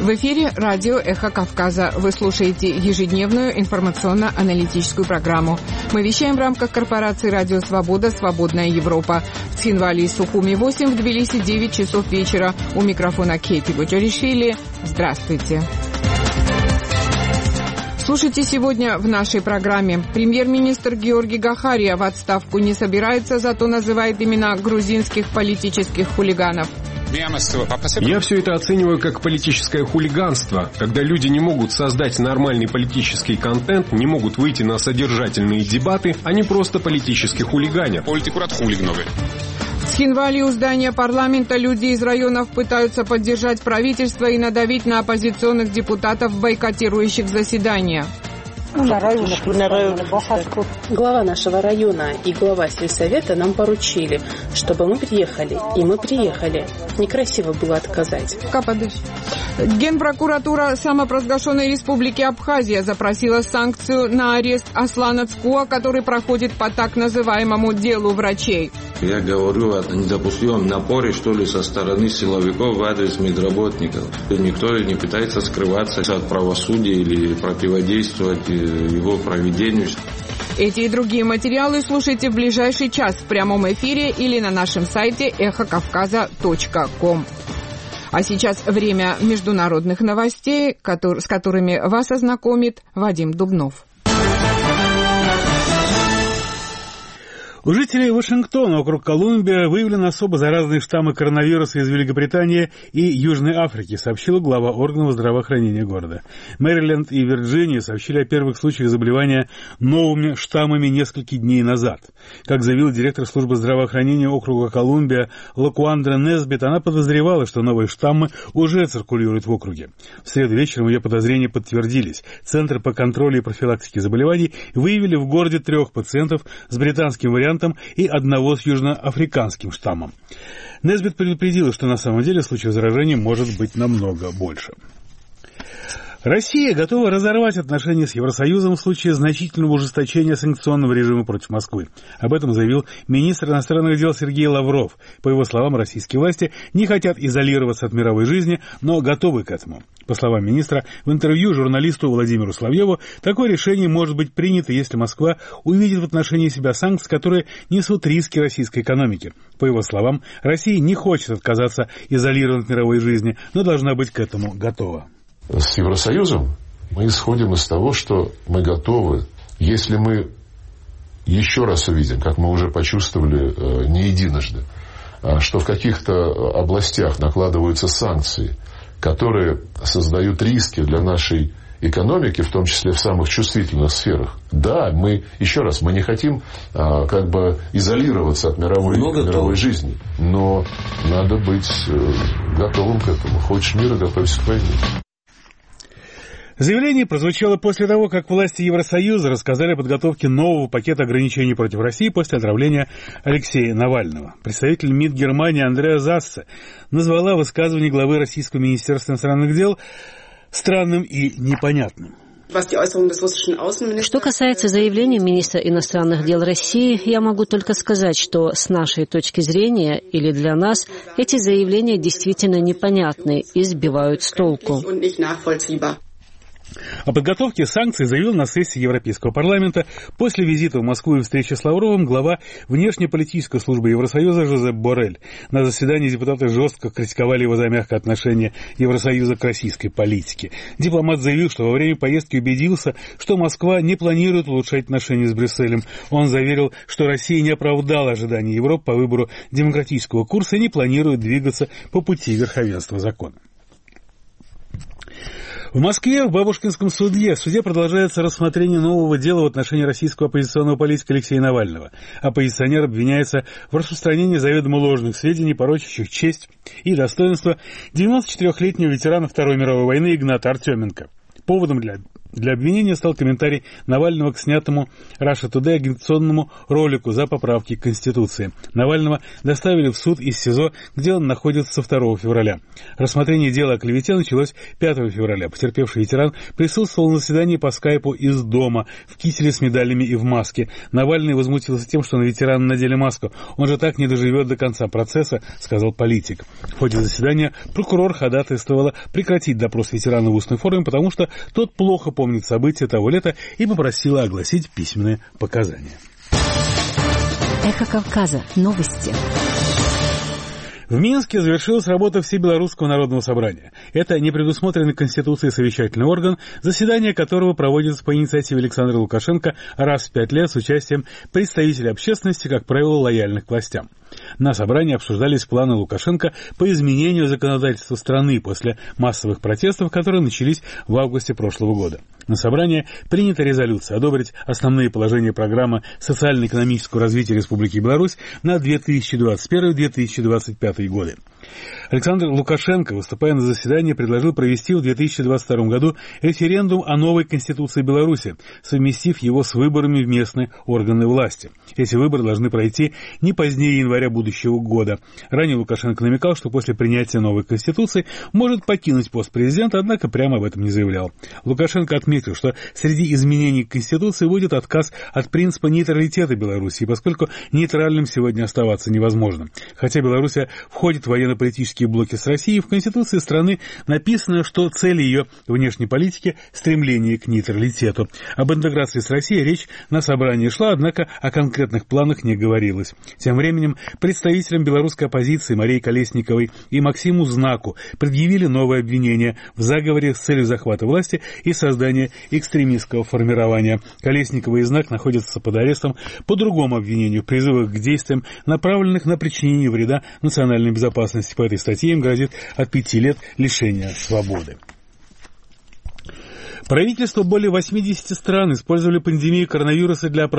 В эфире радио «Эхо Кавказа». Вы слушаете ежедневную информационно-аналитическую программу. Мы вещаем в рамках корпорации «Радио Свобода. Свободная Европа». В Цхинвале и Сухуми 8, в Тбилиси 9 часов вечера. У микрофона Кети Бочаришвили. Здравствуйте. Слушайте сегодня в нашей программе. Премьер-министр Георгий Гахария в отставку не собирается, зато называет имена грузинских политических хулиганов. Я все это оцениваю как политическое хулиганство, когда люди не могут создать нормальный политический контент, не могут выйти на содержательные дебаты, они просто политически хулиганят. В Цхинвале у здания парламента люди из районов пытаются поддержать правительство и надавить на оппозиционных депутатов, бойкотирующих заседания. Глава нашего района и глава сельсовета нам поручили, чтобы мы приехали. И мы приехали. Некрасиво было отказать. Генпрокуратура самопровозглашенной республики Абхазия запросила санкцию на арест Аслана Цкуа, который проходит по так называемому делу врачей. Я говорю о недопустимом напоре, что ли, со стороны силовиков в адрес медработников. Никто не пытается скрываться от правосудия или противодействовать его проведению. Эти и другие материалы слушайте в ближайший час в прямом эфире или на нашем сайте эхокавказа.ком. А сейчас время международных новостей, с которыми вас ознакомит Вадим Дубнов. У жителей Вашингтона, округ Колумбия, выявлены особо заразные штаммы коронавируса из Великобритании и Южной Африки, сообщила глава органов здравоохранения города. Мэриленд и Вирджиния сообщили о первых случаях заболевания новыми штаммами несколько дней назад. Как заявил директор службы здравоохранения округа Колумбия Лакуандра Несбит, она подозревала, что новые штаммы уже циркулируют в округе. В среду вечером ее подозрения подтвердились. Центр по контролю и профилактике заболеваний выявили в городе 3 пациентов с британским вариантом и одного с южноафриканским штаммом. Несбит предупредила, что на самом деле случаев заражения может быть намного больше. Россия готова разорвать отношения с Евросоюзом в случае значительного ужесточения санкционного режима против Москвы. Об этом заявил министр иностранных дел Сергей Лавров. По его словам, российские власти не хотят изолироваться от мировой жизни, но готовы к этому. По словам министра, в интервью журналисту Владимиру Соловьеву, такое решение может быть принято, если Москва увидит в отношении себя санкции, которые несут риски российской экономики. По его словам, Россия не хочет отказаться изолировать от мировой жизни, но должна быть к этому готова. С Евросоюзом мы исходим из того, что мы готовы, если мы еще раз увидим, как мы уже почувствовали не единожды, что в каких-то областях накладываются санкции, которые создают риски для нашей экономики, в том числе в самых чувствительных сферах. Да, мы не хотим изолироваться от мировой жизни, но надо быть готовым к этому. Хочешь мира, готовься к войне. Заявление прозвучало после того, как власти Евросоюза рассказали о подготовке нового пакета ограничений против России после отравления Алексея Навального. Представитель МИД Германии Андреа Зассе назвала высказывание главы Российского министерства иностранных дел странным и непонятным. Что касается заявления министра иностранных дел России, я могу только сказать, что с нашей точки зрения или для нас эти заявления действительно непонятны и сбивают с толку. О подготовке санкций заявил на сессии Европейского парламента после визита в Москву и встречи с Лавровым глава внешнеполитической службы Евросоюза Жозеп Боррель. На заседании депутаты жестко критиковали его за мягкое отношение Евросоюза к российской политике. Дипломат заявил, что во время поездки убедился, что Москва не планирует улучшать отношения с Брюсселем. Он заверил, что Россия не оправдала ожиданий Европы по выбору демократического курса и не планирует двигаться по пути верховенства закона. В Москве в Бабушкинском суде продолжается рассмотрение нового дела в отношении российского оппозиционного политика Алексея Навального. Оппозиционер обвиняется в распространении заведомо ложных сведений, порочащих честь и достоинство 94-летнего ветерана Второй мировой войны Игната Артеменко. Поводом для для обвинения стал комментарий Навального к снятому Russia Today агитационному ролику за поправки к Конституции. Навального доставили в суд из СИЗО, где он находится со 2 февраля. Рассмотрение дела о клевете началось 5 февраля. Потерпевший ветеран присутствовал на заседании по скайпу из дома, в кителе с медалями и в маске. Навальный возмутился тем, что на ветерана надели маску. Он же так не доживет до конца процесса, сказал политик. В ходе заседания прокурор ходатайствовала прекратить допрос ветерана в устной форме, потому что тот плохо помнит события того лета, и попросила огласить письменные показания. Эхо Кавказа. Новости. В Минске завершилась работа Всебелорусского народного собрания. Это не предусмотренный Конституцией совещательный орган, заседание которого проводится по инициативе Александра Лукашенко раз в 5 лет с участием представителей общественности, как правило, лояльных к властям. На собрании обсуждались планы Лукашенко по изменению законодательства страны после массовых протестов, которые начались в августе прошлого года. На собрании принята резолюция одобрить основные положения программы социально-экономического развития Республики Беларусь на 2021-2025 годы. Александр Лукашенко, выступая на заседании, предложил провести в 2022 году референдум о новой Конституции Беларуси, совместив его с выборами в местные органы власти. Эти выборы должны пройти не позднее января будущего года. Ранее Лукашенко намекал, что после принятия новой Конституции может покинуть пост президента, однако прямо об этом не заявлял. Лукашенко отметил, что среди изменений Конституции будет отказ от принципа нейтралитета Беларуси, поскольку нейтральным сегодня оставаться невозможно. Хотя Беларусь входит в военно-политические блоки с Россией, в Конституции страны написано, что цель ее внешней политики – стремление к нейтралитету. Об интеграции с Россией речь на собрании шла, однако о конкретных планах не говорилось. Тем временем представителям белорусской оппозиции Марии Колесниковой и Максиму Знаку предъявили новое обвинение в заговоре с целью захвата власти и создания экстремистского формирования. Колесникова и Знак находятся под арестом по другому обвинению в призывах к действиям, направленных на причинение вреда национальной безопасности. По этой статье им грозит от 5 лет лишения свободы. Правительства более 80 стран использовали пандемию коронавируса для